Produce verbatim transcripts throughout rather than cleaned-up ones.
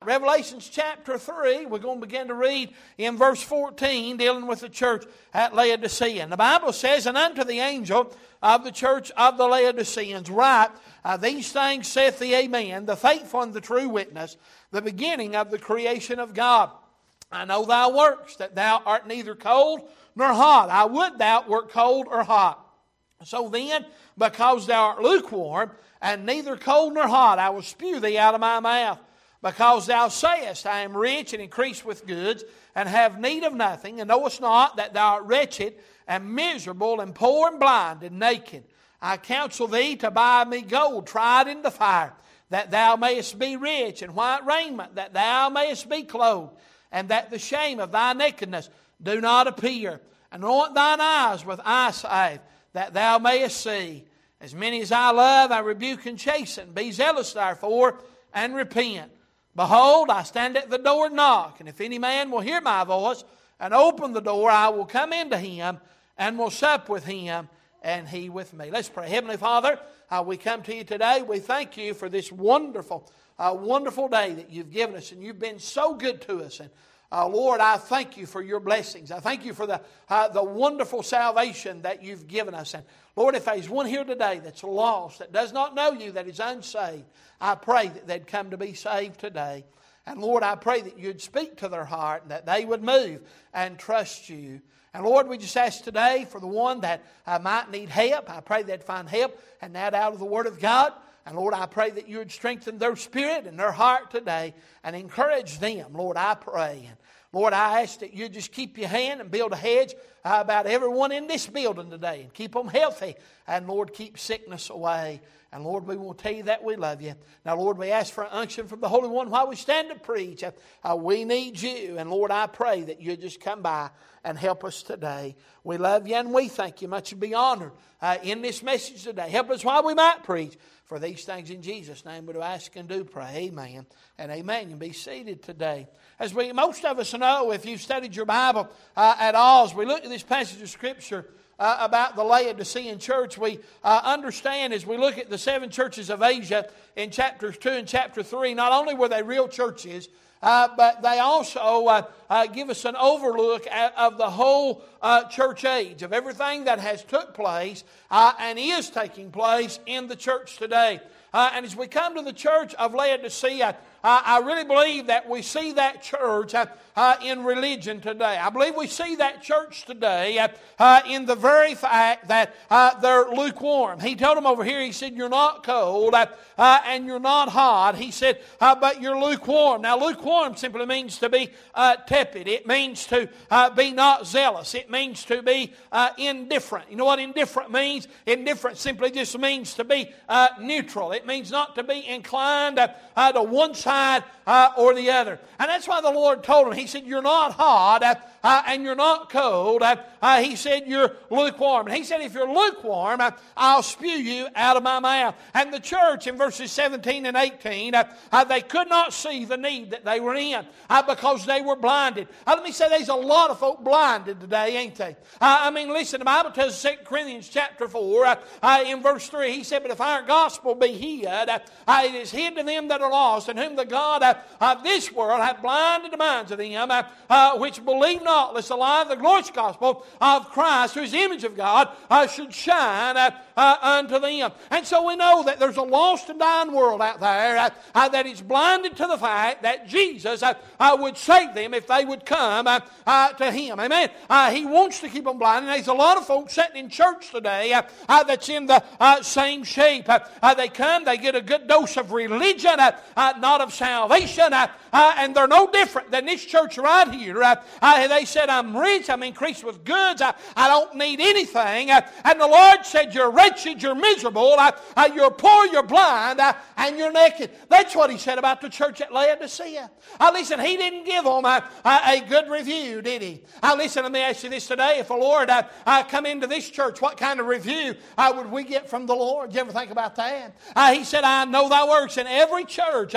Revelation chapter three, we're going to begin to read in verse fourteen, dealing with the church at Laodicea. And the Bible says, "And unto the angel of the church of the Laodiceans write, uh, These things saith the Amen, the faithful and the true witness, the beginning of the creation of God. I know thy works, that thou art neither cold nor hot. I would thou wert cold or hot. So then, because thou art lukewarm, and neither cold nor hot, I will spew thee out of my mouth. Because thou sayest, I am rich and increase with goods, and have need of nothing, and knowest not that thou art wretched, and miserable, and poor, and blind, and naked. I counsel thee to buy me gold tried in the fire, that thou mayest be rich, and white raiment, that thou mayest be clothed, and that the shame of thy nakedness do not appear. Anoint thine eyes with eye salve, that thou mayest see. As many as I love, I rebuke and chasten. Be zealous therefore, and repent. Behold, I stand at the door and knock, and if any man will hear my voice, and open the door, I will come into him, and will sup with him, and he with me." Let's pray. Heavenly Father, uh, we come to you today. We thank you for this wonderful, uh, wonderful day that you've given us, and you've been so good to us. And uh, Lord, I thank you for your blessings. I thank you for the uh, the wonderful salvation that you've given us. And Lord, if there's one here today that's lost, that does not know you, that is unsaved, I pray that they'd come to be saved today. And Lord, I pray that you'd speak to their heart and that they would move and trust you. And Lord, we just ask today for the one that uh, might need help. I pray they'd find help and that out of the Word of God. And Lord, I pray that you would strengthen their spirit and their heart today and encourage them. Lord, I pray. And Lord, I ask that you just keep your hand and build a hedge uh, about everyone in this building today and keep them healthy. And Lord, keep sickness away. And Lord, we will tell you that we love you. Now, Lord, we ask for unction from the Holy One while we stand to preach. Uh, we need you. And Lord, I pray that you just come by and help us today. We love you and we thank you. Much to be honored uh, in this message today. Help us while we might preach. For these things in Jesus' name we do ask and do pray. Amen and amen. You be seated today. As we, most of us know, if you've studied your Bible uh, at all, as we look at this passage of Scripture uh, about the Laodicean church, we uh, understand as we look at the seven churches of Asia in chapters two and chapter three, not only were they real churches, Uh, but they also uh, uh, give us an overlook at, of the whole uh, church age, of everything that has took place uh, and is taking place in the church today. Uh, and as we come to the church of Laodicea, uh, I really believe that we see that church uh, uh, in religion today. I believe we see that church today uh, uh, in the very fact that uh, they're lukewarm. He told them over here, he said, "You're not cold uh, uh, and you're not hot." He said, uh, "But you're lukewarm." Now, lukewarm simply means to be uh, tepid. It means to uh, be not zealous. It means to be uh, indifferent. You know what indifferent means? Indifferent simply just means to be uh, neutral. It means not to be inclined uh, uh, to one side uh, or the other. And that's why the Lord told him, he said, "You're not hot uh, uh, and you're not cold." Uh, uh, he said, "You're lukewarm." And he said, "If you're lukewarm, uh, I'll spew you out of my mouth." And the church in verses seventeen and eighteen, uh, uh, they could not see the need that they were in uh, because they were blinded. Uh, let me say, there's a lot of folk blinded today, ain't they? Uh, I mean, listen, the Bible tells us, Second Corinthians chapter four, uh, uh, in verse three, he said, "But if our gospel be hid, uh, uh, it is hid to them that are lost, and whom the God uh, of this world hath blinded the minds of them uh, uh, which believe not, lest the light of the glorious gospel of Christ, whose image of God uh, should shine uh, uh, unto them." And so we know that there's a lost and dying world out there uh, uh, that is blinded to the fact that Jesus uh, uh, would save them if they would come uh, uh, to Him. Amen. Uh, he wants to keep them blind. And there's a lot of folks sitting in church today uh, uh, that's in the uh, same shape. Uh, uh, they come, they get a good dose of religion, uh, uh, not of salvation, uh, uh, and they're no different than this church right here. Uh, uh, they said, "I'm rich, I'm increased with goods, I, I don't need anything." Uh, and the Lord said, "You're wretched, you're miserable, uh, uh, you're poor, you're blind, uh, and you're naked." That's what He said about the church at Laodicea. Uh, listen, He didn't give them uh, uh, a good review, did He? Uh, listen, let me ask you this today. If the Lord uh, uh, come into this church, what kind of review uh, would we get from the Lord? Did you ever think about that? Uh, he said, "I know thy works." In every church, uh, uh,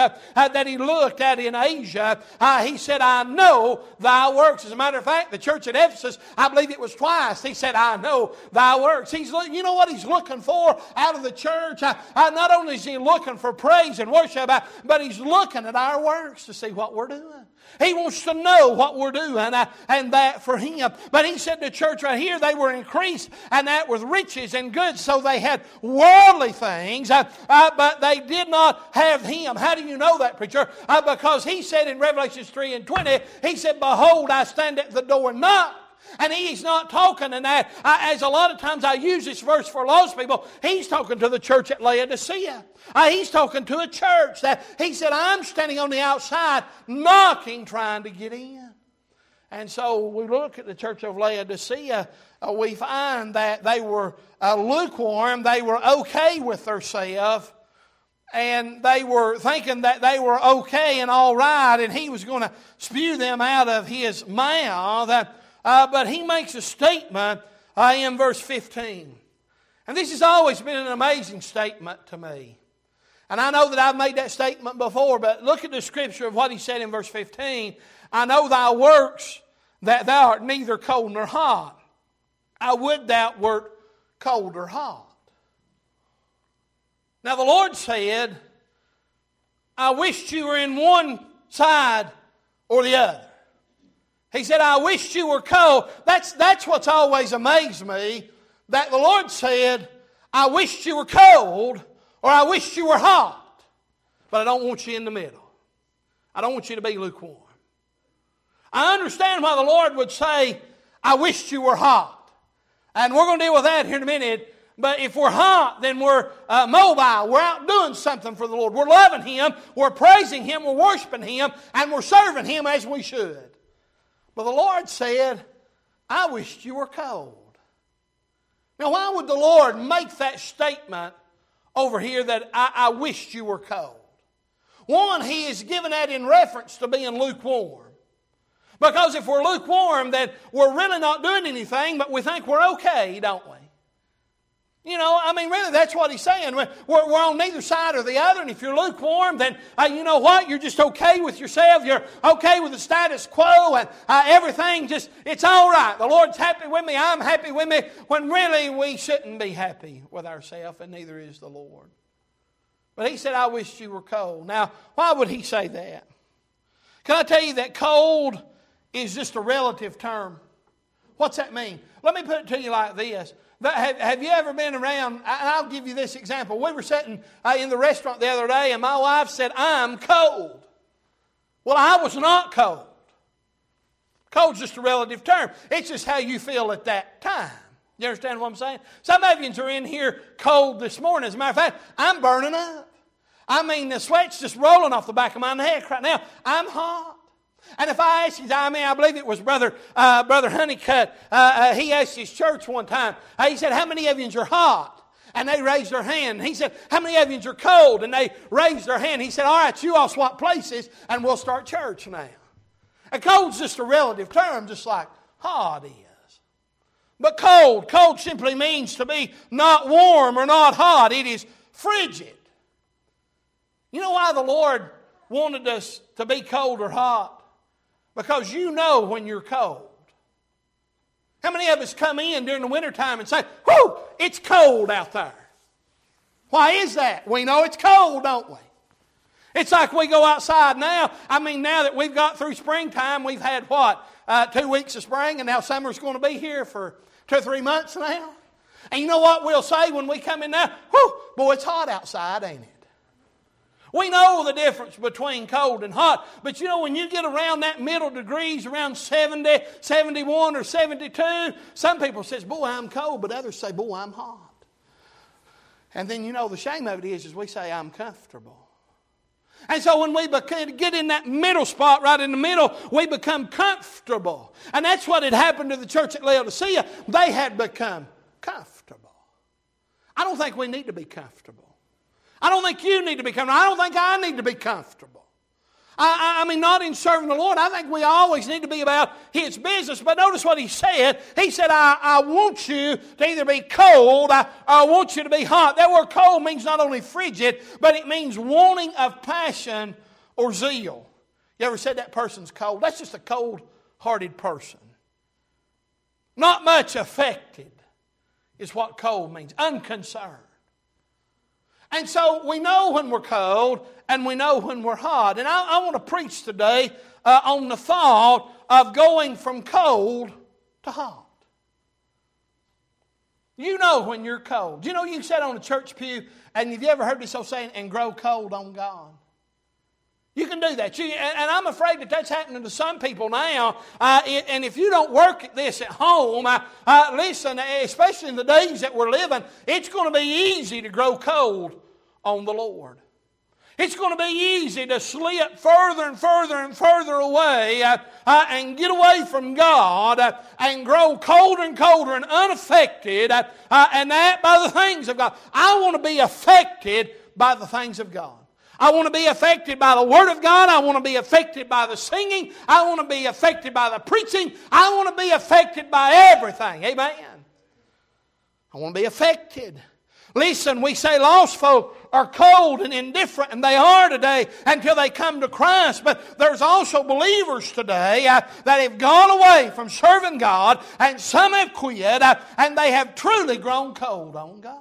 uh, that he looked at in Asia, uh, he said, I know thy works. As a matter of fact, the church at Ephesus, I believe it was twice, he said, I know thy works. He's, you know what he's looking for out of the church? Uh, uh, not only is he looking for praise and worship, uh, but he's looking at our works to see what we're doing. He wants to know what we're doing, uh, and that for him. But he said the church right here, they were increased, and that with riches and goods. So they had worldly things, uh, uh, but they did not have him. How do you know that, preacher? Uh, because he said in Revelation three and twenty, he said, behold, I stand at the door and knock. And he's not talking in that, uh, as a lot of times I use this verse for lost people, he's talking to the church at Laodicea. Uh, he's talking to a church that he said, I'm standing on the outside, knocking, trying to get in. And so we look at the church of Laodicea, uh, we find that they were uh, lukewarm, they were okay with themselves, and they were thinking that they were okay and all right, and he was going to spew them out of his mouth. Uh, Uh, but he makes a statement uh, in verse fifteen. And this has always been an amazing statement to me. And I know that I've made that statement before, but look at the scripture of what he said in verse fifteen. I know thy works, that thou art neither cold nor hot. I would thou wert cold or hot. Now the Lord said, I wished you were in one side or the other. He said, I wished you were cold. That's, that's what's always amazed me, that the Lord said, I wished you were cold, or I wished you were hot, but I don't want you in the middle. I don't want you to be lukewarm. I understand why the Lord would say, I wished you were hot. And we're going to deal with that here in a minute. But if we're hot, then we're uh, mobile. We're out doing something for the Lord. We're loving Him, we're praising Him, we're worshiping Him, and we're serving Him as we should. But the Lord said, I wished you were cold. Now, why would the Lord make that statement over here that I, I wished you were cold? One, He is giving that in reference to being lukewarm. Because if we're lukewarm, then we're really not doing anything, but we think we're okay, don't we? You know, I mean, really, that's what he's saying. We're, we're on neither side or the other, and if you're lukewarm, then uh, you know what? You're just okay with yourself. You're okay with the status quo, and uh, everything just, it's all right. The Lord's happy with me, I'm happy with me, when really we shouldn't be happy with ourselves, and neither is the Lord. But he said, I wished you were cold. Now, why would he say that? Can I tell you that cold is just a relative term? What's that mean? Let me put it to you like this. Have, have you ever been around, and I'll give you this example. We were sitting uh, in the restaurant the other day, and my wife said, I'm cold. Well, I was not cold. Cold's just a relative term. It's just how you feel at that time. You understand what I'm saying? Some of you are in here cold this morning. As a matter of fact, I'm burning up. I mean, the sweat's just rolling off the back of my neck right now. I'm hot. And if I ask you, I mean, I believe it was Brother uh, Brother Honeycutt, uh, uh, he asked his church one time, uh, he said, how many of you are hot? And they raised their hand. He said, how many of you are cold? And they raised their hand. He said, all right, you all swap places and we'll start church now. And cold's just a relative term, just like hot is. But cold, cold simply means to be not warm or not hot. It is frigid. You know why the Lord wanted us to be cold or hot? Because you know when you're cold. How many of us come in during the wintertime and say, whew, it's cold out there? Why is that? We know it's cold, don't we? It's like we go outside now. I mean, now that we've got through springtime, we've had what? Uh, two weeks of spring, and now summer's going to be here for two or three months now. And you know what we'll say when we come in now? Whew, boy, it's hot outside, ain't it? We know the difference between cold and hot. But you know, when you get around that middle degrees, around seventy, seventy-one, or seventy-two, some people say, boy, I'm cold, but others say, boy, I'm hot. And then, you know, the shame of it is, is we say, I'm comfortable. And so when we get in that middle spot, right in the middle, we become comfortable. And that's what had happened to the church at Laodicea. They had become comfortable. I don't think we need to be comfortable. I don't think you need to be comfortable. I don't think I need to be comfortable. I, I, I mean, not in serving the Lord. I think we always need to be about His business. But notice what He said. He said, I, I want you to either be cold or I want you to be hot. That word cold means not only frigid, but it means wanting of passion or zeal. You ever said that person's cold? That's just a cold-hearted person. Not much affected is what cold means. Unconcerned. And so we know when we're cold and we know when we're hot. And I, I want to preach today uh, on the thought of going from cold to hot. You know when you're cold. You know you sat on a church pew and have you ever heard this old saying, and grow cold on God? You can do that. You, and, and I'm afraid that that's happening to some people now. Uh, it, and if you don't work at this at home, uh, uh, listen, especially in the days that we're living, it's going to be easy to grow cold on the Lord. It's going to be easy to slip further and further and further away uh, uh, and get away from God uh, and grow colder and colder and unaffected, uh, uh, and that by the things of God. I want to be affected by the things of God. I want to be affected by the Word of God. I want to be affected by the singing. I want to be affected by the preaching. I want to be affected by everything. Amen. I want to be affected. Listen, we say lost folk are cold and indifferent, and they are today until they come to Christ. But there's also believers today uh, that have gone away from serving God, and some have quit, uh, and they have truly grown cold on God.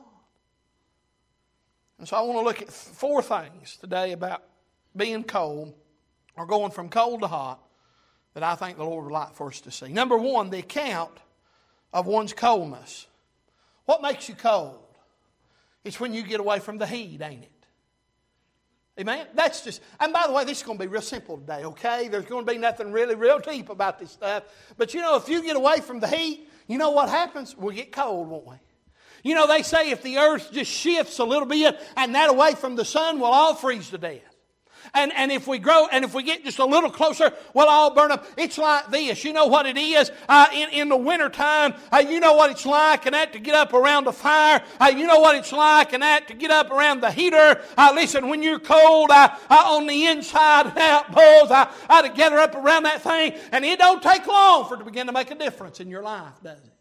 And so I want to look at four things today about being cold, or going from cold to hot, that I think the Lord would like for us to see. Number one, the account of one's coldness. What makes you cold? It's when you get away from the heat, ain't it? Amen? That's just, and by the way, this is going to be real simple today, okay? There's going to be nothing really real deep about this stuff. But you know, if you get away from the heat, you know what happens? We'll get cold, won't we? You know, they say if the earth just shifts a little bit and that away from the sun, we'll all freeze to death. And, and if we grow, and if we get just a little closer, we'll all burn up. It's like this. You know what it is? Uh, in, in the wintertime, uh, you know what it's like and that to get up around the fire. Uh, you know what it's like and that to get up around the heater. Uh, listen, when you're cold uh, uh, on the inside and out, boys, uh, uh, to gather up around that thing. And it don't take long for it to begin to make a difference in your life, does it?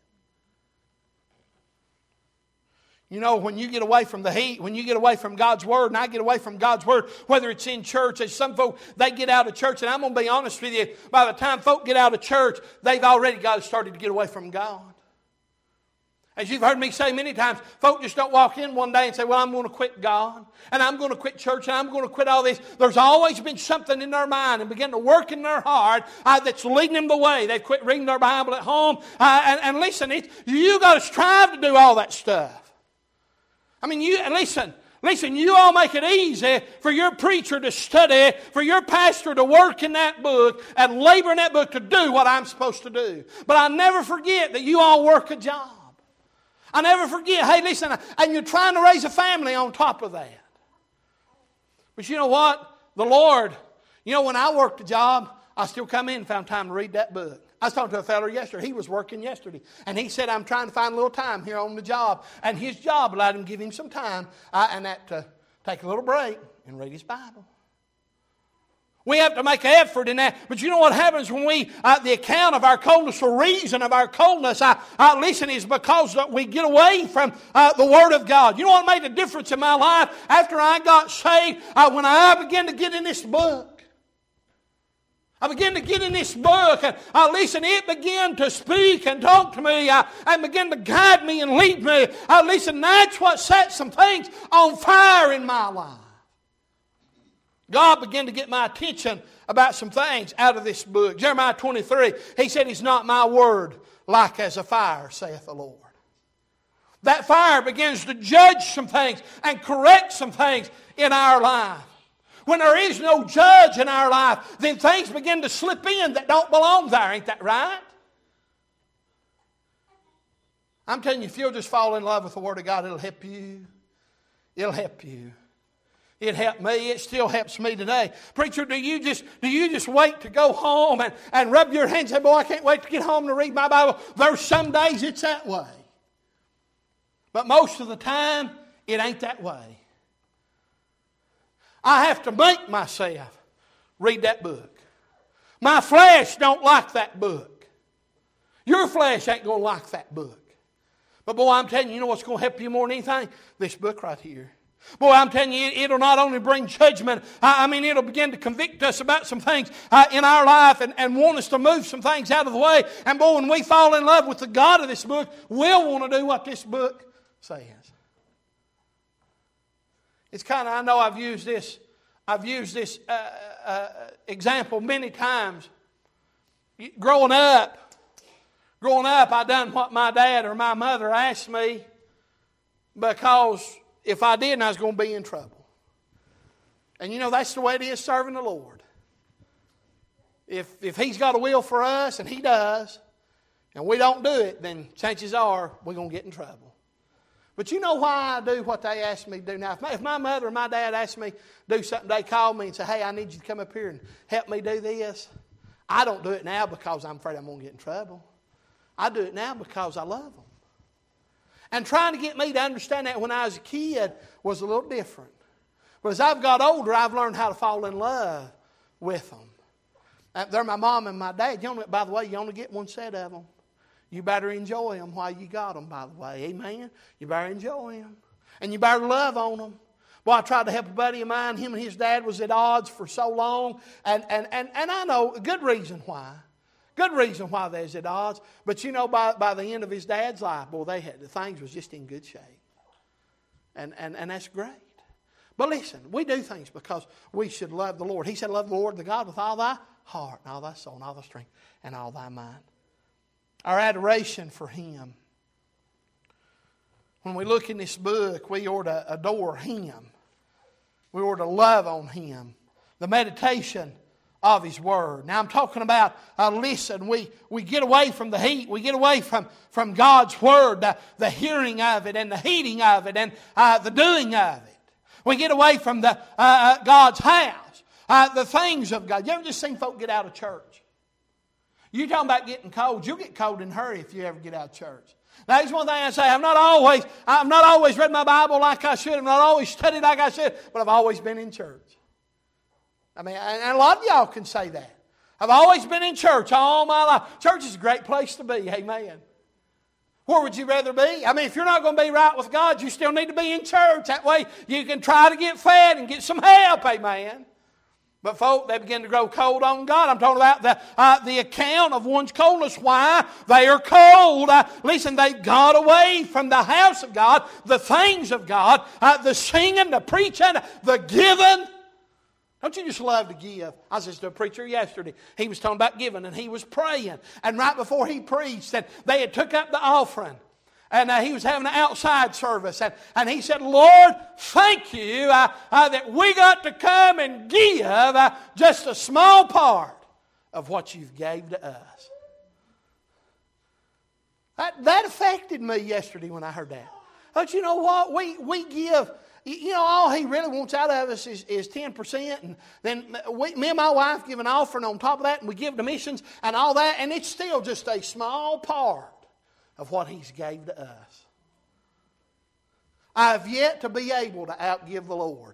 You know, when you get away from the heat, when you get away from God's Word, and I get away from God's Word, whether it's in church, as some folk, they get out of church, and I'm going to be honest with you, by the time folk get out of church, they've already got started to get away from God. As you've heard me say many times, folk just don't walk in one day and say, well, I'm going to quit God, and I'm going to quit church, and I'm going to quit all this. There's always been something in their mind and begin to work in their heart uh, that's leading them the way. They've quit reading their Bible at home. Uh, and, and listen, it, you got to strive to do all that stuff. I mean, you listen, listen, you all make it easy for your preacher to study, for your pastor to work in that book and labor in that book to do what I'm supposed to do. But I never forget that you all work a job. I never forget, hey, listen, and you're trying to raise a family on top of that. But you know what? The Lord, you know, when I worked a job, I still come in and found time to read that book. I was talking to a fellow yesterday. He was working yesterday. And he said, I'm trying to find a little time here on the job. And his job allowed him to give him some time uh, and that to take a little break and read his Bible. We have to make an effort in that. But you know what happens when we, uh, the account of our coldness, the reason of our coldness, uh, uh, listen, is because we get away from uh, the Word of God. You know what made a difference in my life after I got saved? Uh, when I began to get in this book. I began to get in this book, and uh, listen, it began to speak and talk to me, uh, and began to guide me and lead me. Uh, listen, that's what set some things on fire in my life. God began to get my attention about some things out of this book. Jeremiah twenty-three, he said, "Is not my word like as a fire, saith the Lord." That fire begins to judge some things and correct some things in our life. When there is no judge in our life, then things begin to slip in that don't belong there. Ain't that right? I'm telling you, if you'll just fall in love with the Word of God, it'll help you. It'll help you. It helped me. It still helps me today. Preacher, do you just do you just wait to go home and, and rub your hands and say, boy, I can't wait to get home to read my Bible? There's some days it's that way. But most of the time, it ain't that way. I have to make myself read that book. My flesh don't like that book. Your flesh ain't going to like that book. But boy, I'm telling you, you know what's going to help you more than anything? This book right here. Boy, I'm telling you, it'll not only bring judgment, I mean, it'll begin to convict us about some things uh, in our life and, and want us to move some things out of the way. And boy, when we fall in love with the God of this book, we'll want to do what this book says. It's kind of, I know I've used this, I've used this uh, uh, example many times. Growing up, growing up, I done what my dad or my mother asked me because if I didn't, I was going to be in trouble. And you know, that's the way it is serving the Lord. If, if He's got a will for us, and He does, and we don't do it, then chances are we're going to get in trouble. But you know why I do what they ask me to do now? If my, if my mother or my dad asked me to do something, they call me and say, hey, I need you to come up here and help me do this. I don't do it now because I'm afraid I'm going to get in trouble. I do it now because I love them. And trying to get me to understand that when I was a kid was a little different. But as I've got older, I've learned how to fall in love with them. They're my mom and my dad. You only, by the way, you only get one set of them. You better enjoy them while you got them, by the way. Amen? You better enjoy them. And you better love on them. Boy, I tried to help a buddy of mine. Him and his dad was at odds for so long. And, and, and, and I know a good reason why. Good reason why they was at odds. But you know, by, by the end of his dad's life, boy, they had, the things was just in good shape. And, and, and that's great. But listen, we do things because we should love the Lord. He said, love the Lord the God with all thy heart, and all thy soul, and all thy strength, and all thy mind. Our adoration for Him. When we look in this book, we ought to adore Him. We ought to love on Him. The meditation of His Word. Now I'm talking about, uh, listen, we, we get away from the heat. We get away from, from God's Word, the, the hearing of it and the heeding of it and uh, the doing of it. We get away from the uh, uh, God's house, uh, the things of God. You ever just seen folk get out of church? You talking about getting cold. You'll get cold in a hurry if you ever get out of church. Now, here's one thing I say. I've not always, I've not always read my Bible like I should. I've not always studied like I should. But I've always been in church. I mean, and a lot of y'all can say that. I've always been in church all my life. Church is a great place to be. Amen. Where would you rather be? I mean, if you're not going to be right with God, you still need to be in church. That way you can try to get fed and get some help. Amen. But folk, they begin to grow cold on God. I'm talking about the, uh, the account of one's coldness. Why? They are cold. Uh, listen, they've got away from the house of God, the things of God, uh, the singing, the preaching, the giving. Don't you just love to give? I was just to a preacher yesterday. He was talking about giving, and he was praying. And right before he preached, and they had took up the offering. And uh, he was having an outside service. And, and he said, Lord, thank you uh, uh, that we got to come and give uh, just a small part of what you've gave to us. That, that affected me yesterday when I heard that. But you know what? We, we give... You know, all He really wants out of us is, is ten percent. And then we, me and my wife give an offering on top of that. And we give to missions and all that. And it's still just a small part of what He's gave to us. I have yet to be able to outgive the Lord.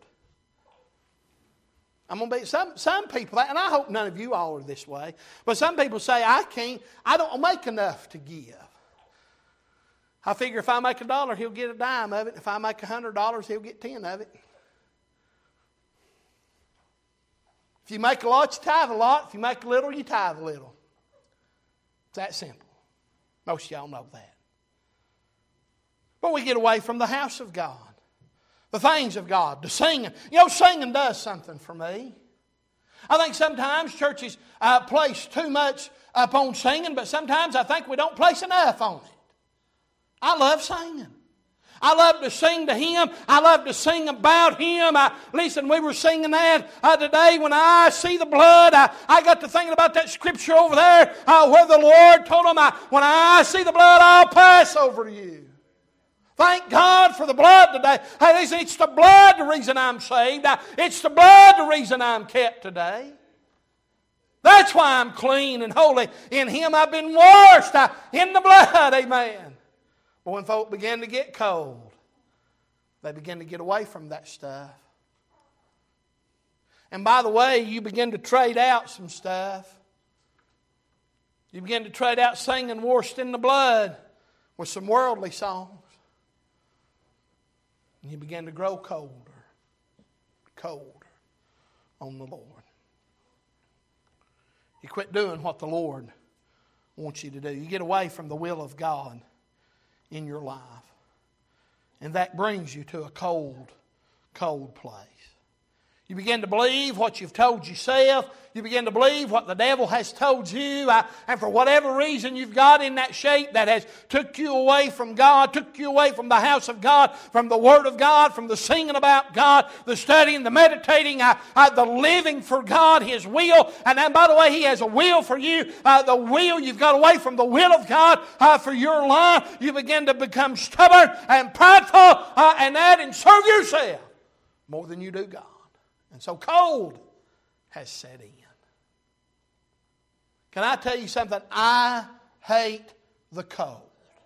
I'm going to be, some, some people, and I hope none of you all are this way. But some people say, I can't, I don't make enough to give. I figure if I make a dollar, He'll get a dime of it. If I make a hundred dollars, He'll get ten of it. If you make a lot, you tithe a lot. If you make a little, you tithe a little. It's that simple. Most of y'all know that. But we get away from the house of God, the things of God, the singing. You know, singing does something for me. I think sometimes churches uh, place too much upon singing, but sometimes I think we don't place enough on it. I love singing. I love to sing to Him. I love to sing about Him. I, listen, we were singing that uh, today. When I see the blood, I, I got to thinking about that scripture over there uh, where the Lord told them, I, when I see the blood, I'll pass over to you. Thank God for the blood today. Hey, listen, it's the blood the reason I'm saved. It's the blood the reason I'm kept today. That's why I'm clean and holy. In Him I've been washed uh, in the blood. Amen. But when folk begin to get cold, they begin to get away from that stuff. And by the way, you begin to trade out some stuff. You begin to trade out singing washed in the blood with some worldly songs. And you begin to grow cold. cold on the Lord. You quit doing what the Lord wants you to do. You get away from the will of God in your life. And that brings you to a cold, cold place. You begin to believe what you've told yourself. You begin to believe what the devil has told you. Uh, and for whatever reason you've got in that shape that has took you away from God, took you away from the house of God, from the Word of God, from the singing about God, the studying, the meditating, uh, uh, the living for God, His will. And then, by the way, He has a will for you. Uh, the will, you've got away from the will of God uh, for your life. You begin to become stubborn and prideful uh, and that and serve yourself more than you do God. And so cold has set in. Can I tell you something? I hate the cold.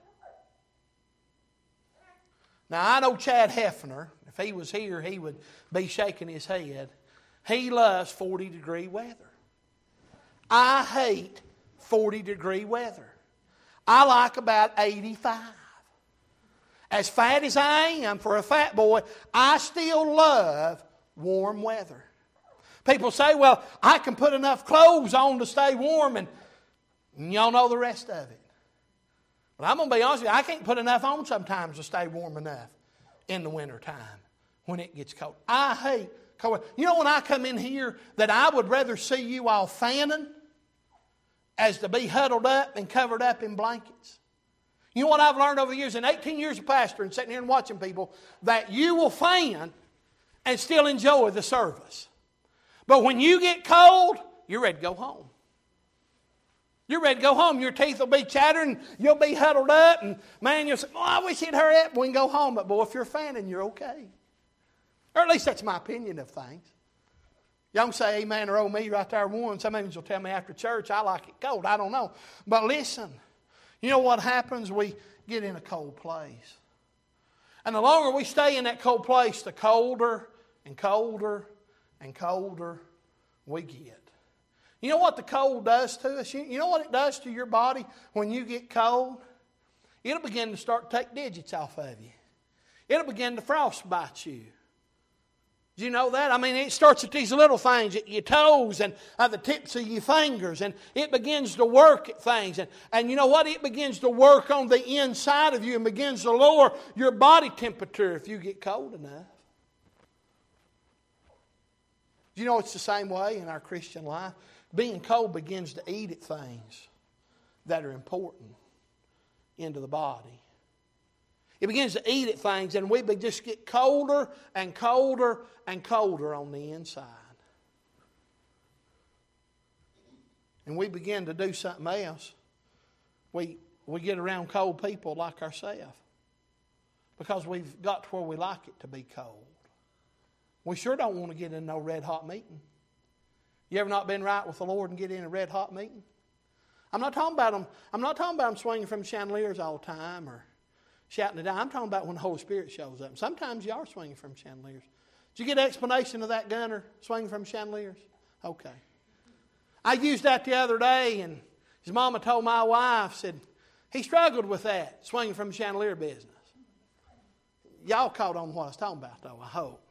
Now I know Chad Hefner. If he was here, he would be shaking his head. He loves forty degree weather. I hate forty degree weather. I like about eighty-five. As fat as I am for a fat boy, I still love warm weather. People say, well, I can put enough clothes on to stay warm, and, and y'all know the rest of it. But I'm going to be honest with you, I can't put enough on sometimes to stay warm enough in the wintertime when it gets cold. I hate cold. You know when I come in here that I would rather see you all fanning as to be huddled up and covered up in blankets. You know what I've learned over the years, in eighteen years of pastoring, sitting here and watching people, that you will fan and still enjoy the service. But when you get cold, you're ready to go home. You're ready to go home. Your teeth will be chattering. You'll be huddled up. And man, you'll say, oh, I wish he'd hurry up. We can go home. But boy, if you're fanning, you're okay. Or at least that's my opinion of things. Y'all can say amen or oh me right there one. Some of you will tell me after church, I like it cold. I don't know. But listen, you know what happens? We get in a cold place. And the longer we stay in that cold place, the colder and colder and colder we get. You know what the cold does to us? You know what it does to your body when you get cold? It'll begin to start to take digits off of you. It'll begin to frostbite you. Do you know that? I mean, it starts at these little things, at your toes and at the tips of your fingers, and it begins to work at things. And, and you know what? It begins to work on the inside of you and begins to lower your body temperature if you get cold enough. Do you know it's the same way in our Christian life? Being cold begins to eat at things that are important into the body. It begins to eat at things, and we just get colder and colder and colder on the inside. And we begin to do something else. We, we get around cold people like ourselves because we've got to where we like it to be cold. We sure don't want to get in no red hot meeting. You ever not been right with the Lord and get in a red hot meeting? I'm not talking about them. I'm not talking about them swinging from chandeliers all the time or shouting it down. I'm talking about when the Holy Spirit shows up. Sometimes you are swinging from chandeliers. Did you get an explanation of that gunner swinging from chandeliers? Okay. I used that the other day, and his mama told my wife, said, he struggled with that, swinging from the chandelier business. Y'all caught on what I was talking about, though, I hope.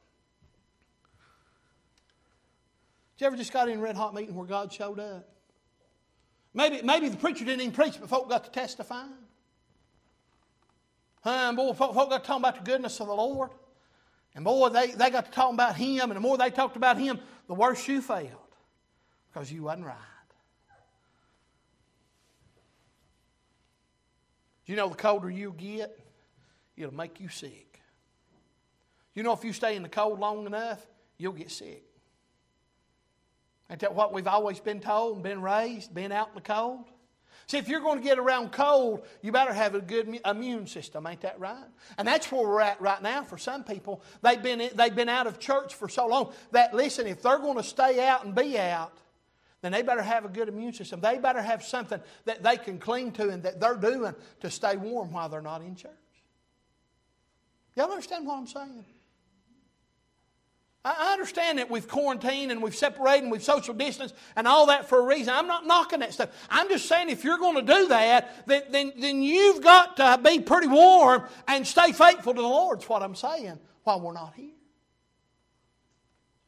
Did you ever just got in a red hot meeting where God showed up? Maybe, maybe the preacher didn't even preach, but folk got to testify. And boy, folk, folk got to talk about the goodness of the Lord. And boy, they, they got to talk about Him. And the more they talked about Him, the worse you felt. Because you wasn't right. You know, the colder you get, it'll make you sick. You know, if you stay in the cold long enough, you'll get sick. Ain't that what we've always been told and been raised, been out in the cold? See, if you're going to get around cold, you better have a good immune system. Ain't that right? And that's where we're at right now for some people. They've been, they've been out of church for so long that, listen, if they're going to stay out and be out, then they better have a good immune system. They better have something that they can cling to and that they're doing to stay warm while they're not in church. Y'all understand what I'm saying? I understand that we've quarantined and we've separated and we've social distanced and all that for a reason. I'm not knocking that stuff. I'm just saying if you're going to do that, then, then, then you've got to be pretty warm and stay faithful to the Lord, is what I'm saying, while we're not here.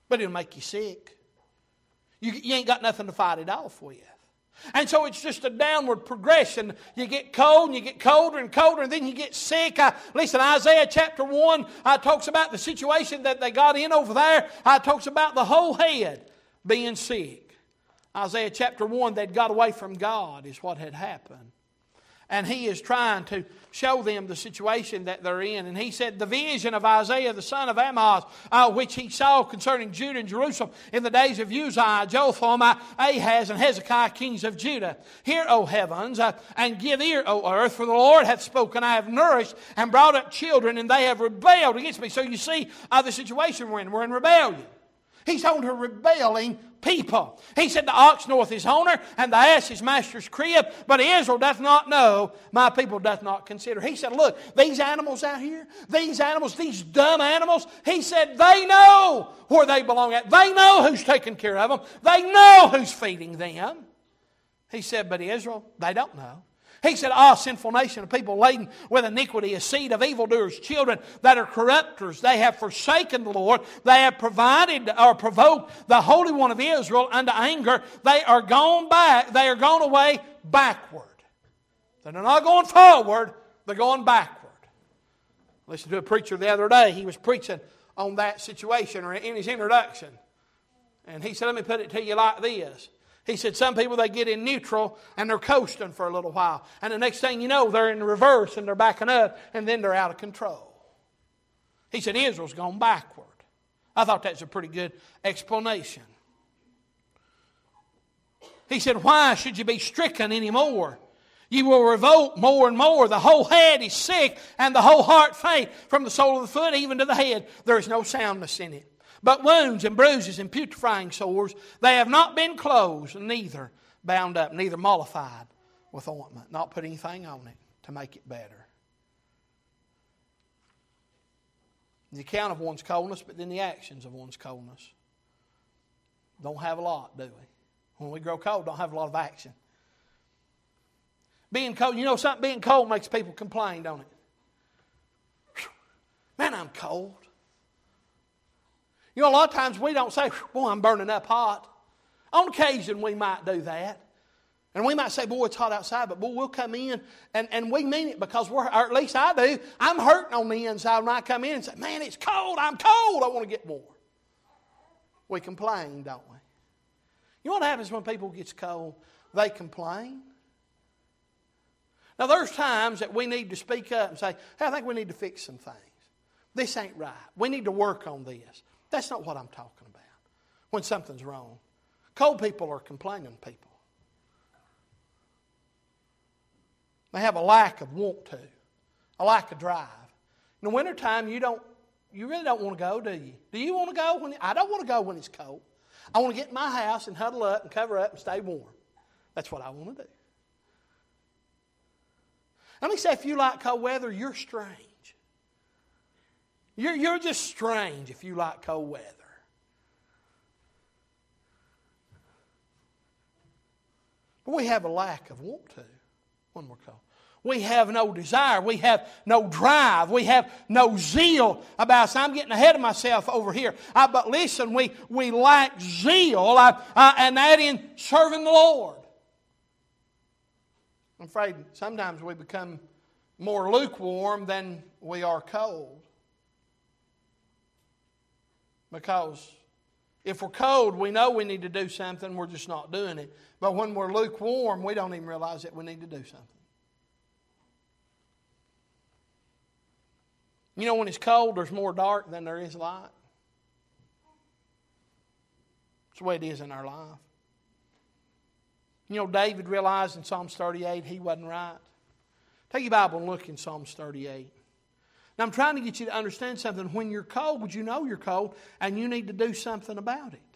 but it'll make you sick. You, you ain't got nothing to fight it off with. And so it's just a downward progression. You get cold and you get colder and colder and then you get sick. Uh, listen, Isaiah chapter one uh, talks about the situation that they got in over there. Uh, talks about the whole head being sick. Isaiah chapter one, they'd got away from God is what had happened. And he is trying to show them the situation that they're in. And he said, the vision of Isaiah the son of Amoz, uh, which he saw concerning Judah and Jerusalem in the days of Uzziah, Jotham, uh, Ahaz, and Hezekiah, kings of Judah. Hear, O heavens, uh, and give ear, O earth, for the Lord hath spoken. I have nourished and brought up children, and they have rebelled against me. So you see uh, the situation we're in. We're in rebellion. He's on to rebelling people. He said, the ox knoweth his owner, and the ass his master's crib, but Israel doth not know, my people doth not consider. He said, look, these animals out here, these animals, these dumb animals, he said, they know where they belong at. They know who's taking care of them. They know who's feeding them. He said, but Israel, they don't know. He said, ah, sinful nation of people laden with iniquity, a seed of evildoers, children that are corrupters. They have forsaken the Lord. They have provided or provoked the Holy One of Israel unto anger. They are gone back. They are gone away backward. They're not going forward. They're going backward. I listened to a preacher the other day. He was preaching on that situation or in his introduction. And he said, let me put it to you like this. He said, some people, they get in neutral and they're coasting for a little while. And the next thing you know, they're in reverse and they're backing up and then they're out of control. He said, Israel's gone backward. I thought that's a pretty good explanation. He said, why should you be stricken anymore? You will revolt more and more. The whole head is sick and the whole heart faint. From the sole of the foot even to the head, there is no soundness in it. But wounds and bruises and putrefying sores, they have not been closed, neither bound up, neither mollified with ointment. Not put anything on it to make it better. The account of one's coldness, but then the actions of one's coldness. Don't have a lot, do we? When we grow cold, don't have a lot of action. Being cold, you know something? Being cold makes people complain, don't it? Whew, man, I'm cold. You know, a lot of times we don't say, boy, I'm burning up hot. On occasion, we might do that. And we might say, boy, it's hot outside, but boy, we'll come in and, and we mean it because we're, or at least I do, I'm hurting on the inside when I come in and say, man, it's cold, I'm cold, I want to get more. We complain, don't we? You know what happens when people get cold? They complain. Now, there's times that we need to speak up and say, hey, I think we need to fix some things. This ain't right. We need to work on this. That's not what I'm talking about when something's wrong. Cold people are complaining people. They have a lack of want to, a lack of drive. In the wintertime, you don't, you really don't want to go, do you? Do you want to go? When I don't want to go when it's cold. I want to get in my house and huddle up and cover up and stay warm. That's what I want to do. Let me say, if you like cold weather, you're strange. You're, you're just strange if you like cold weather. But we have a lack of want to when we're cold. We have no desire. We have no drive. We have no zeal about it. I'm getting ahead of myself over here. Uh, but listen, we, we lack zeal, uh, uh, and that in serving the Lord. I'm afraid sometimes we become more lukewarm than we are cold. Because if we're cold, we know we need to do something, we're just not doing it. But when we're lukewarm, we don't even realize that we need to do something. You know, when it's cold, there's more dark than there is light. It's the way it is in our life. You know, David realized in Psalms thirty-eight he wasn't right. Take your Bible and look in Psalms thirty-eight. Now, I'm trying to get you to understand something. When you're cold, would you know you're cold, and you need to do something about it.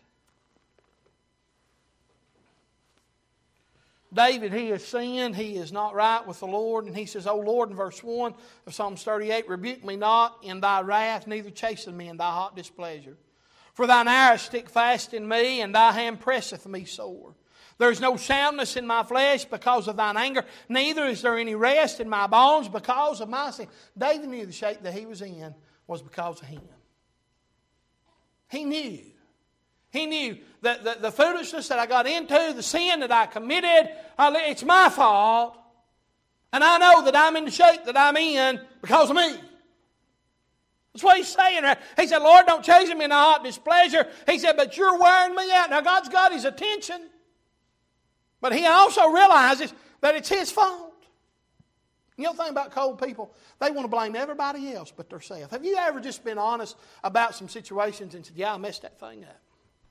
David, he has sinned. He is not right with the Lord. And he says, O Lord, in verse one of Psalms thirty-eight, rebuke me not in thy wrath, neither chasten me in thy hot displeasure. For thine arrows stick fast in me, and thy hand presseth me sore. There is no soundness in my flesh because of thine anger, neither is there any rest in my bones because of my sin. David knew the shape that he was in was because of him. He knew He knew that the, the foolishness that I got into, the sin that I committed, it's my fault. And I know that I'm in the shape that I'm in because of me. That's what he's saying. He said, Lord, don't chase me in a hot displeasure. He said, but you're wearing me out. Now, God's got his attention. But he also realizes that it's his fault. You know the thing about cold people? They want to blame everybody else but themselves. Have you ever just been honest about some situations and said, yeah, I messed that thing up?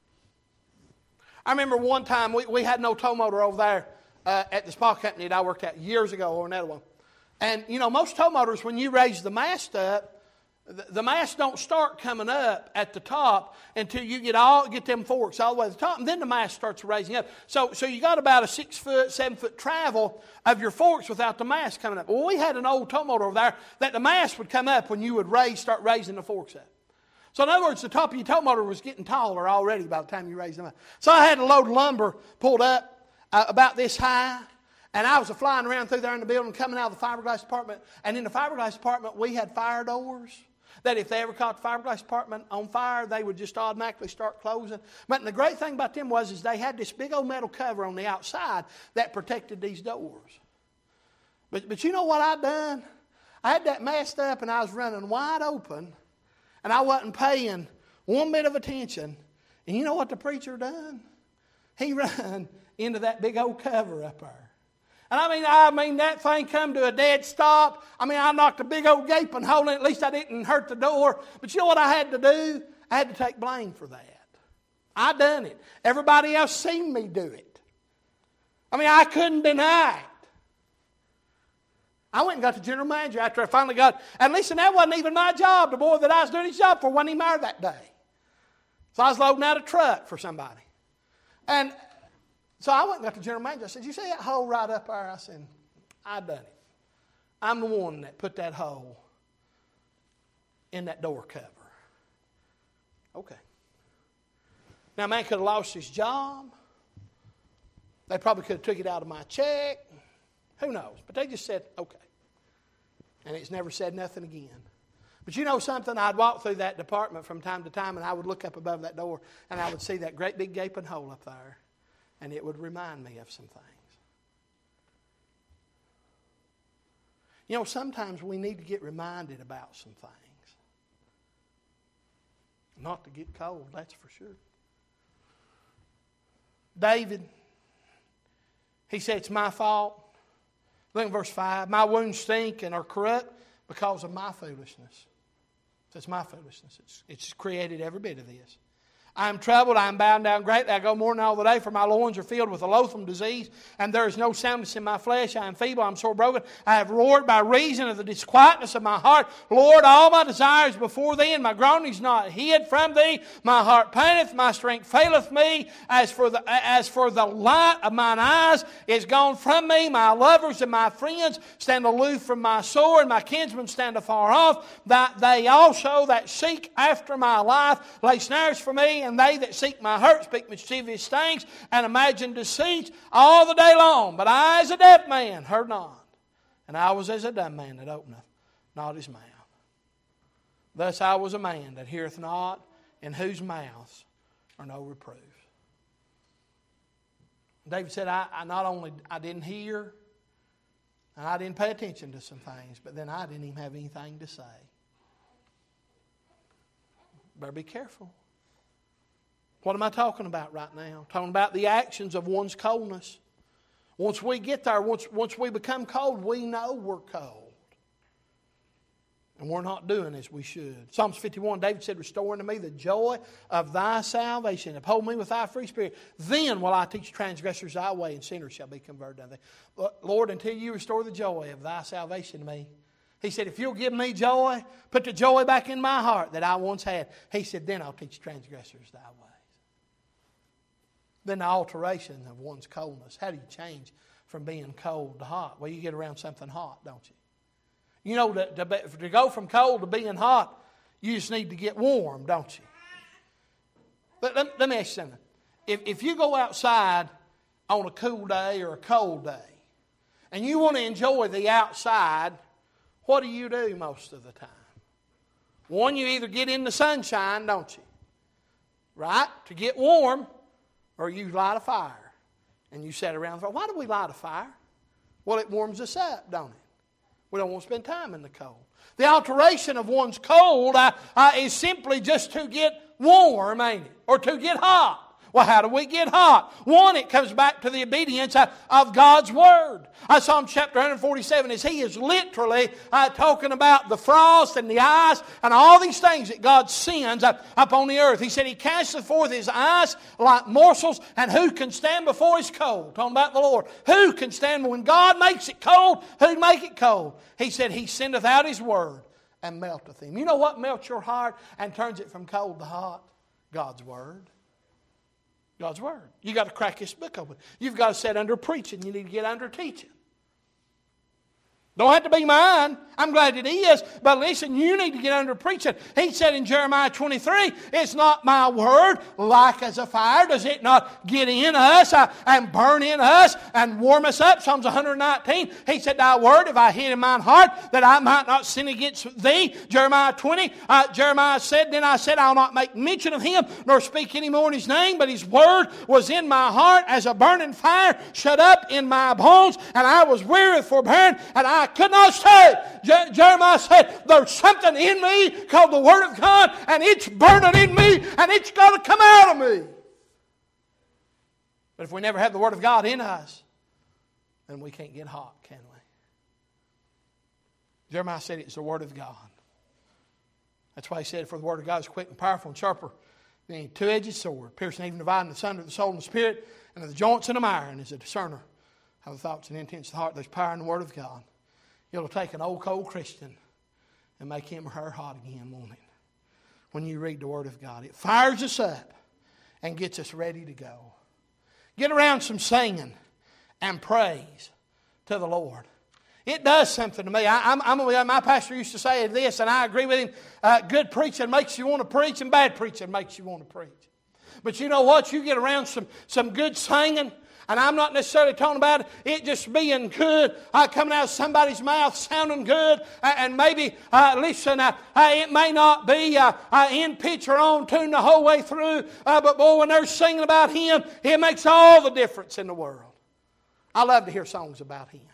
I remember one time we, we had no tow motor over there uh, at the spa company that I worked at years ago, or another one. And, you know, most tow motors, when you raise the mast up, the, the mast don't start coming up at the top until you get all get them forks all the way to the top, and then the mast starts raising up. So, so you got about a six foot, seven foot travel of your forks without the mast coming up. Well, we had an old tow motor over there that the mast would come up when you would raise, start raising the forks up. So in other words, the top of your tow motor was getting taller already by the time you raised them up. So I had a load of lumber pulled up uh, about this high, and I was flying around through there in the building, coming out of the fiberglass department. And in the fiberglass department, we had fire doors that if they ever caught the fiberglass department on fire, they would just automatically start closing. But the great thing about them was is they had this big old metal cover on the outside that protected these doors. But, but you know what I'd done? I had that messed up, and I was running wide open, and I wasn't paying one bit of attention. And you know what the preacher done? He ran into that big old cover up there. And I mean, I mean that thing come to a dead stop. I mean, I knocked a big old gaping hole in it. At least I didn't hurt the door. But you know what I had to do? I had to take blame for that. I done it. Everybody else seen me do it. I mean, I couldn't deny it. I went and got the general manager after I finally got, and listen, that wasn't even my job. The boy that I was doing his job for wasn't even there that day. So I was loading out a truck for somebody. And so I went and got the general manager. I said, you see that hole right up there? I said, I done it. I'm the one that put that hole in that door cover. Okay. Now, man could have lost his job. They probably could have took it out of my check. Who knows? But they just said, okay. And it's never said nothing again. But you know something? I'd walk through that department from time to time, and I would look up above that door, and I would see that great big gaping hole up there. And it would remind me of some things. You know, sometimes we need to get reminded about some things. Not to get cold, that's for sure. David, he said, it's my fault. Look at verse five. My wounds stink and are corrupt because of my foolishness. So it's my foolishness. It's, it's created every bit of this. I am troubled, I am bound down greatly. I go mourning all the day, for my loins are filled with a loathsome disease, and there is no soundness in my flesh. I am feeble, I am sore broken. I have roared by reason of the disquietness of my heart. Lord, all my desires before thee, and my groanings not hid from thee. My heart paineth, my strength faileth me. As for the as for the light of mine eyes is gone from me. My lovers and my friends stand aloof from my sore, and my kinsmen stand afar off. That they also that seek after my life lay snares for me, and they that seek my hurt speak mischievous things and imagine deceit all the day long. But I, as a deaf man, heard not, and I was as a dumb man that openeth not his mouth. Thus I was a man that heareth not, in whose mouths are no reproofs. David said, I, I not only I didn't hear, and I didn't pay attention to some things, but then I didn't even have anything to say. Better be careful. What am I talking about right now? Talking about the actions of one's coldness. Once we get there, once, once we become cold, we know we're cold. And we're not doing as we should. Psalms fifty-one, David said, restore unto me the joy of thy salvation. Uphold me with thy free spirit. Then will I teach transgressors thy way, and sinners shall be converted unto thee. Lord, until you restore the joy of thy salvation to me. He said, if you'll give me joy, put the joy back in my heart that I once had. He said, then I'll teach transgressors thy way. Then the alteration of one's coldness. How do you change from being cold to hot? Well, you get around something hot, don't you? You know, to, to, to go from cold to being hot, you just need to get warm, don't you? But let, let me ask you something. If, if you go outside on a cool day or a cold day, and you want to enjoy the outside, what do you do most of the time? One, you either get in the sunshine, don't you? right? To get warm, or you light a fire and you sit around the fire. Why do we light a fire? Well, it warms us up, don't it? We don't want to spend time in the cold. The alteration of one's cold uh, uh, is simply just to get warm, ain't it? Or to get hot. Well, how do we get hot? One, it comes back to the obedience uh, of God's Word. Uh, Psalm chapter one forty-seven is He is literally uh, talking about the frost and the ice and all these things that God sends uh, upon the earth. He said He casteth forth His ice like morsels, and who can stand before His cold? Talking about the Lord. Who can stand when God makes it cold? Who'd make it cold? He said He sendeth out His Word and melteth him. You know what melts your heart and turns it from cold to hot? God's Word. God's Word. You've got to crack this book open. You've got to sit under preaching. You need to get under teaching. Don't have to be mine. I'm glad it is. But listen, you need to get under preaching. He said in Jeremiah twenty-three, it's not my word like as a fire. Does it not get in us uh, and burn in us and warm us up? Psalms one nineteen, he said, thy word have I hid in mine heart that I might not sin against thee. Jeremiah twenty, uh, Jeremiah said, then I said, I'll not make mention of him nor speak any more in his name, but his word was in my heart as a burning fire shut up in my bones, and I was weary with forbearing, and I could not stay. Je- Jeremiah said, there's something in me called the Word of God, and it's burning in me, and it's got to come out of me. But if we never have the Word of God in us, then we can't get hot, can we? Jeremiah said it's the Word of God. That's why he said, for the Word of God is quick and powerful and sharper than any two-edged sword, piercing even dividing the asunder of the soul and the spirit, and of the joints and of iron, is a discerner of the thoughts and intents of the heart. There's power in the Word of God. It'll take an old cold Christian and make him or her hot again, won't it? When you read the Word of God. It fires us up and gets us ready to go. Get around some singing and praise to the Lord. It does something to me. I, I'm, I'm, my pastor used to say this, and I agree with him. Uh, good preaching makes you want to preach, and bad preaching makes you want to preach. But you know what? You get around some, some good singing, and I'm not necessarily talking about it just being good, uh, coming out of somebody's mouth, sounding good, uh, and maybe, uh, listen, uh, uh, it may not be uh, uh, in pitch or on tune the whole way through, uh, but boy, when they're singing about Him, it makes all the difference in the world. I love to hear songs about Him.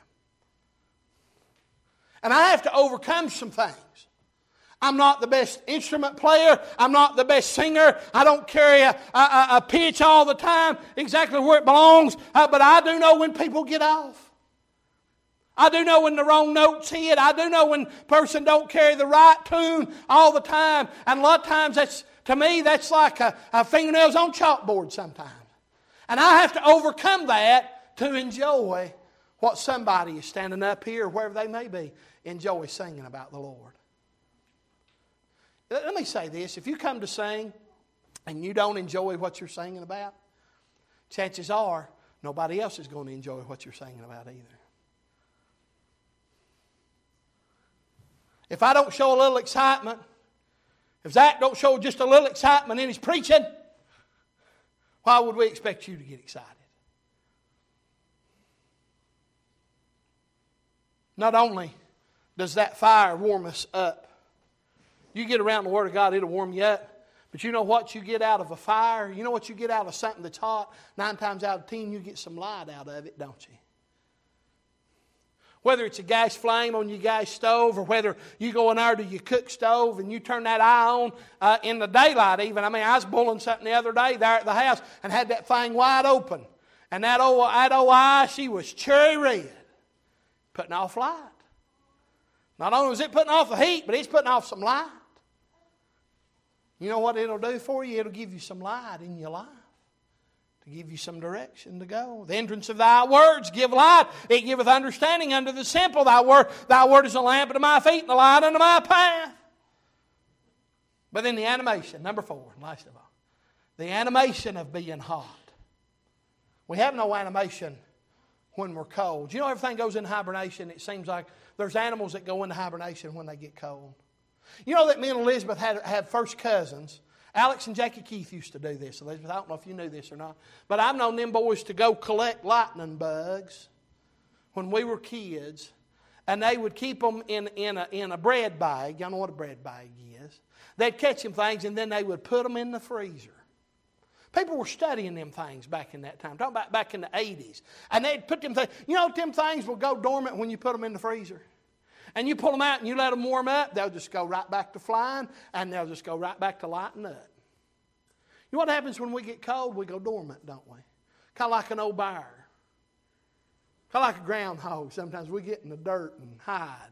And I have to overcome some things. I'm not the best instrument player. I'm not the best singer. I don't carry a, a, a pitch all the time exactly where it belongs. Uh, but I do know when people get off. I do know when the wrong notes hit. I do know when a person don't carry the right tune all the time. And a lot of times, that's to me, that's like a, a fingernails on chalkboard sometimes. And I have to overcome that to enjoy what somebody is standing up here, wherever they may be, enjoy singing about the Lord. Let me say this. If you come to sing and you don't enjoy what you're singing about, chances are nobody else is going to enjoy what you're singing about either. If I don't show a little excitement, if Zach don't show just a little excitement in his preaching, why would we expect you to get excited? Not only does that fire warm us up, you get around the Word of God, it'll warm you up. But you know what you get out of a fire? You know what you get out of something that's hot? Nine times out of ten, you get some light out of it, don't you? Whether it's a gas flame on your gas stove, or whether you go in there to your cook stove and you turn that eye on uh, in the daylight even. I mean, I was boiling something the other day there at the house and had that thing wide open. And that old, that old eye, she was cherry red, putting off light. Not only was it putting off the heat, but it's putting off some light. You know what it'll do for you? It'll give you some light in your life. To give you some direction to go. The entrance of thy words give light. It giveth understanding unto the simple. Thy word, thy word is a lamp unto my feet and a light unto my path. But then the animation, number four, last of all. The animation of being hot. We have no animation when we're cold. You know everything goes into hibernation. It seems like there's animals that go into hibernation when they get cold. You know that me and Elizabeth had, had first cousins. Alex and Jackie Keith used to do this. Elizabeth, I don't know if you knew this or not. But I've known them boys to go collect lightning bugs when we were kids. And they would keep them in, in, a, in a bread bag. Y'all know what a bread bag is. They'd catch them things and then they would put them in the freezer. People were studying them things back in that time. Talking about back in the eighties. And they'd put them things, you know, them things will go dormant when you put them in the freezer. And you pull them out and you let them warm up, they'll just go right back to flying, and they'll just go right back to lighting up. You know what happens when we get cold? We go dormant, don't we? Kind of like an old bear. Kind of like a groundhog. Sometimes we get in the dirt and hide.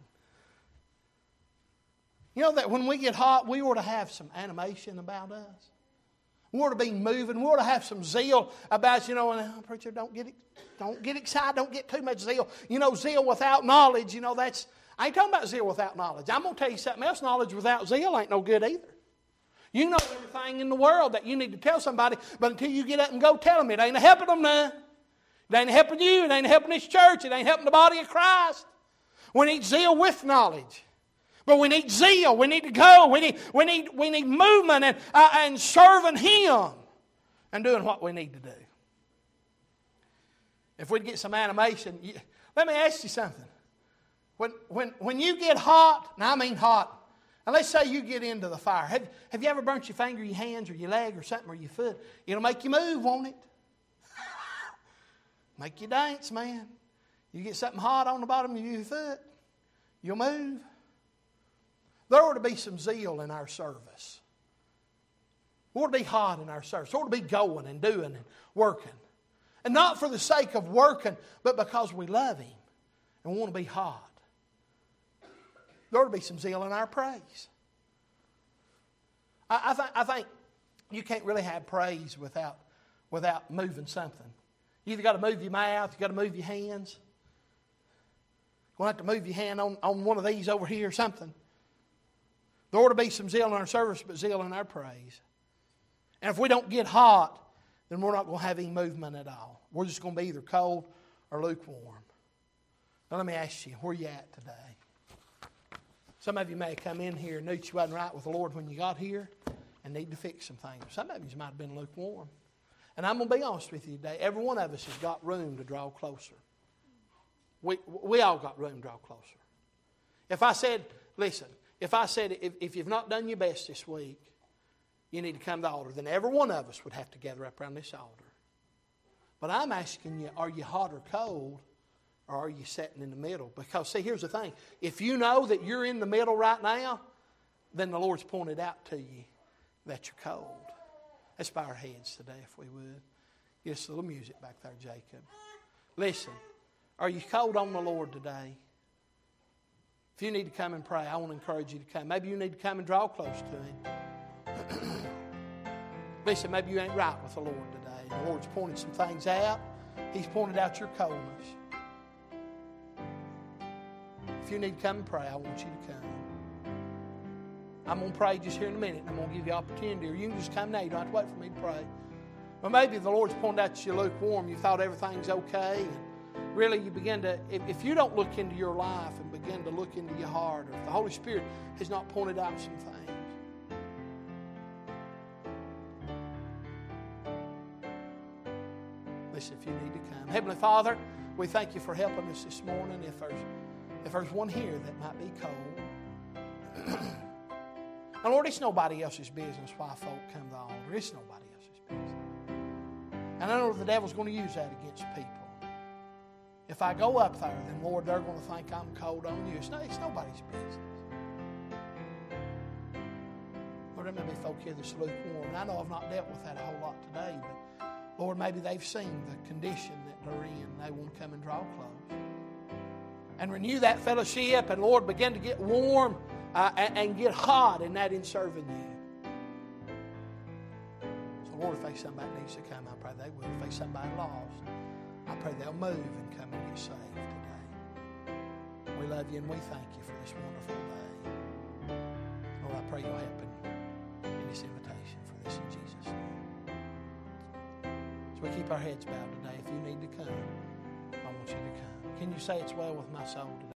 You know that when we get hot, we ought to have some animation about us. We ought to be moving. We ought to have some zeal about, you know, and, oh, preacher, don't get, don't get excited. Don't get too much zeal. You know, zeal without knowledge, you know, that's, I ain't talking about zeal without knowledge. I'm going to tell you something else. Knowledge without zeal ain't no good either. You know everything in the world that you need to tell somebody, but until you get up and go tell them, it ain't helping them none. It ain't helping you. It ain't helping this church. It ain't helping the body of Christ. We need zeal with knowledge. But we need zeal. We need to go. We need, we need, we need movement and, uh, and serving Him and doing what we need to do. If we'd get some animation, you, let me ask you something. When, when, when you get hot, and I mean hot, and let's say you get into the fire. Have, have you ever burnt your finger, your hands, or your leg, or something, or your foot? It'll make you move, won't it? Make you dance, man. You get something hot on the bottom of your foot, you'll move. There ought to be some zeal in our service. We ought to be hot in our service. We ought to be going and doing and working. And not for the sake of working, but because we love Him and want to be hot. There ought to be some zeal in our praise. I, I, th- I think you can't really have praise without, without moving something. You either got to move your mouth, you got to move your hands. You'll have to move your hand on, on one of these over here or something. There ought to be some zeal in our service, but zeal in our praise. And if we don't get hot, then we're not going to have any movement at all. We're just going to be either cold or lukewarm. Now let me ask you, where are you at today? Some of you may have come in here and knew you wasn't right with the Lord when you got here and need to fix some things. Some of you might have been lukewarm. And I'm going to be honest with you today. Every one of us has got room to draw closer. We, we all got room to draw closer. If I said, listen, if I said, if, if you've not done your best this week, you need to come to the altar, then every one of us would have to gather up around this altar. But I'm asking you, are you hot or cold, or are you sitting in the middle? Because, see, here's the thing. If you know that you're in the middle right now, then the Lord's pointed out to you that you're cold. Let's bow our heads today, if we would. Get us a little music back there, Jacob. Listen, are you cold on the Lord today? If you need to come and pray, I want to encourage you to come. Maybe you need to come and draw close to Him. Listen, maybe you ain't right with the Lord today. The Lord's pointed some things out. He's pointed out your coldness. If you need to come and pray, I want you to come. I'm going to pray just here in a minute, and I'm going to give you opportunity. Or you can just come now. You don't have to wait for me to pray. But maybe the Lord's pointed out that you're lukewarm. You thought everything's okay. And really, you begin to, if, if you don't look into your life and begin to look into your heart, or if the Holy Spirit has not pointed out some things. Listen, if you need to come. Heavenly Father, we thank you for helping us this morning. If there's, if there's one here that might be cold. And Lord, it's nobody else's business why folk come to the altar. It's nobody else's business. And I know the devil's going to use that against people. If I go up there, then Lord, they're going to think I'm cold on you. It's, no, it's nobody's business. Lord, there may be folk here that's lukewarm. And I know I've not dealt with that a whole lot today, but Lord, maybe they've seen the condition that they're in. They want to come and draw close. And renew that fellowship, and Lord, begin to get warm uh, and, and get hot in that in serving you. So Lord, if there's somebody that needs to come, I pray they will. If there's somebody lost, I pray they'll move and come and get saved today. We love you and we thank you for this wonderful day. Lord, I pray you'll help in, in this invitation for this in Jesus' name. So we keep our heads bowed today. If you need to come, I want you to come. Can you say it's well with my soul today?